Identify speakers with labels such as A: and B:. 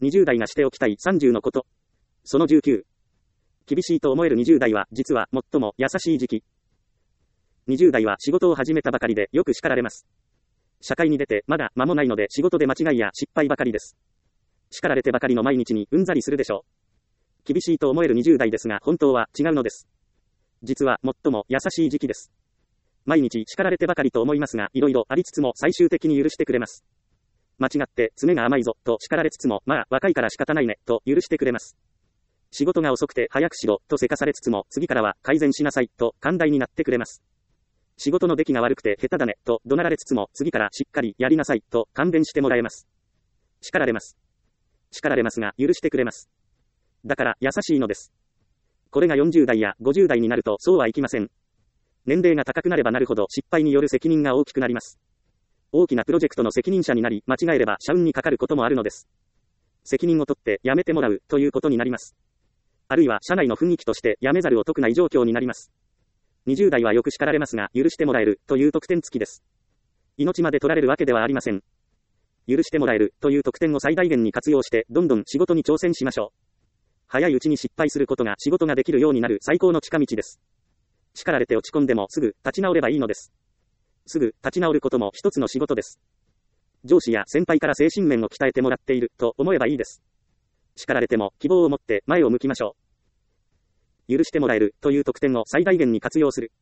A: 20代がしておきたい30のこと。その19。厳しいと思える20代は、実は最も優しい時期。20代は仕事を始めたばかりでよく叱られます。社会に出てまだ間もないので仕事で間違いや失敗ばかりです。叱られてばかりの毎日にうんざりするでしょう。厳しいと思える20代ですが本当は違うのです。実は最も優しい時期です。毎日叱られてばかりと思いますが、いろいろありつつも最終的に許してくれます。間違って爪が甘いぞと叱られつつも、まあ若いから仕方ないねと許してくれます。仕事が遅くて早くしろとせかされつつも、次からは改善しなさいと寛大になってくれます。仕事の出来が悪くて下手だねと怒鳴られつつも、次からしっかりやりなさいと勘弁してもらえます。叱られます。叱られますが許してくれます。だから優しいのです。これが40代や50代になるとそうはいきません。年齢が高くなればなるほど失敗による責任が大きくなります。大きなプロジェクトの責任者になり、間違えれば社運にかかることもあるのです。責任を取って辞めてもらうということになります。あるいは社内の雰囲気として辞めざるを得ない状況になります。20代はよく叱られますが許してもらえるという特典付きです。命まで取られるわけではありません。許してもらえるという特典を最大限に活用してどんどん仕事に挑戦しましょう。早いうちに失敗することが仕事ができるようになる最高の近道です。叱られて落ち込んでもすぐ立ち直ればいいのです。すぐ立ち直ることも一つの仕事です。上司や先輩から精神面を鍛えてもらっていると思えばいいです。叱られても希望を持って前を向きましょう。許してもらえるという特典を最大限に活用する。